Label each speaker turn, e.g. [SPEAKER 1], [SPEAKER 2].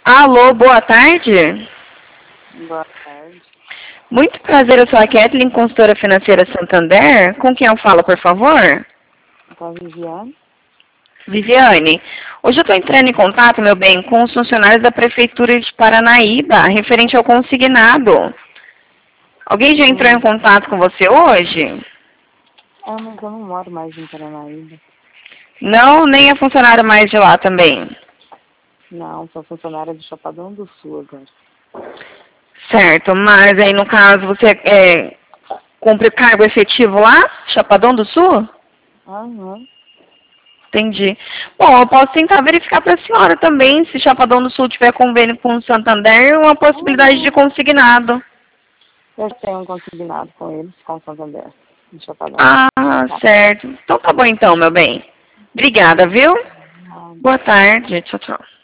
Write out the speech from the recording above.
[SPEAKER 1] Alô, boa tarde.
[SPEAKER 2] Boa tarde.
[SPEAKER 1] Muito prazer, eu sou a Kathleen, consultora financeira Santander. Com quem eu falo, por favor?
[SPEAKER 2] Com a Viviane.
[SPEAKER 1] Viviane, hoje eu estou entrando em contato, meu bem, com os funcionários da Prefeitura de Paranaíba, referente ao consignado. Alguém já entrou em contato com você hoje?
[SPEAKER 2] Mas eu não moro mais em Paranaíba.
[SPEAKER 1] Não, nem é funcionário mais de lá também.
[SPEAKER 2] Não, sou funcionária do Chapadão do Sul agora.
[SPEAKER 1] Certo, mas aí no caso você cumpre cargo efetivo lá, Chapadão do Sul?
[SPEAKER 2] Aham.
[SPEAKER 1] Entendi. Bom, eu posso tentar verificar para a senhora também, se Chapadão do Sul tiver convênio com o Santander, uma possibilidade de consignado.
[SPEAKER 2] Eu tenho um consignado com eles, com o Santander, de Chapadão.
[SPEAKER 1] Ah,
[SPEAKER 2] Tá.
[SPEAKER 1] certo. Então tá bom então, meu bem. Obrigada, viu?
[SPEAKER 2] Ah,
[SPEAKER 1] Boa tarde. Tchau, tchau.